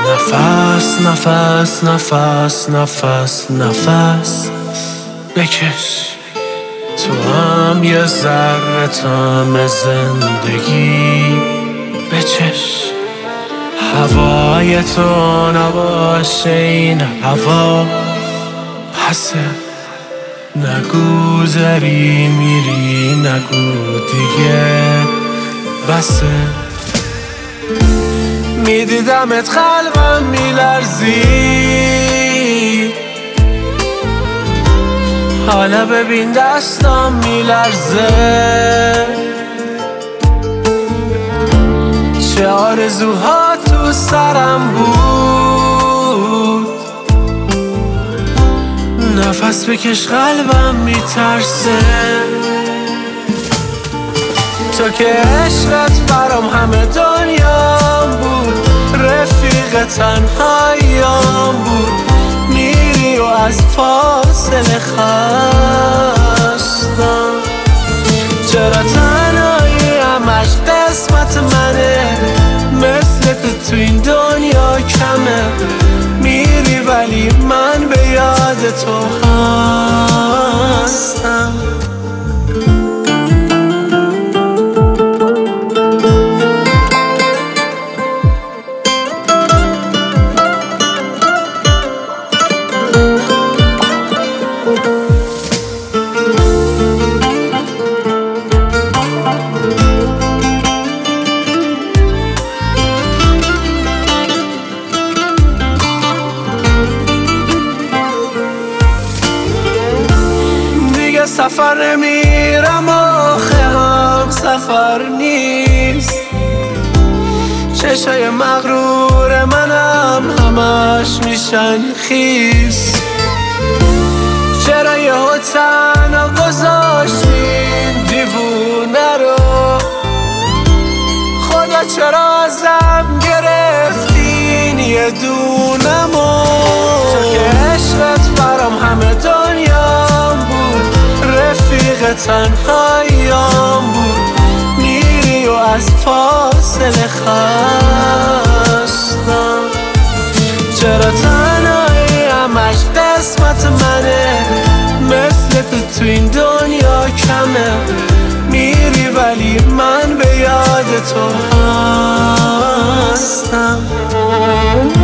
نفس نفس نفس نفس نفس بکش، تو هم یه ذره طعم زندگی بچش. هوای تو نباشه این هوا پسه، نگو داری میری، نگو دیگه بسه. میدیدمت قلبم میلرزی، حالا ببین دستم میلرزه. چه آرزوها تو سرم بود، نفس بکش قلبم میترسه. تو که عشقت برام همه دنیام بود، رفیق تنهاییام بود. میری و از فاصله خستم، چرا تنهایی همش قسمت منه؟ مثل تو این دنیا کمه، میری ولی من به یاد تو هستم. سفر نمیرم آخه هم سفر نیست، چشای مغرور منم همش میشن خیس. چرا یهو تنها گذاشتین دیوونه رو؟ خدا چرا ازم گرفتین یه دونمو؟ تو که عشقت برام همه دنیام بود، رفیق تنهاییام بود. میری و از فاصله خستم، چرا تنهایی همش قسمت منه؟ مثل تو این دنیا کمه، میری ولی من به یاد تو هستم.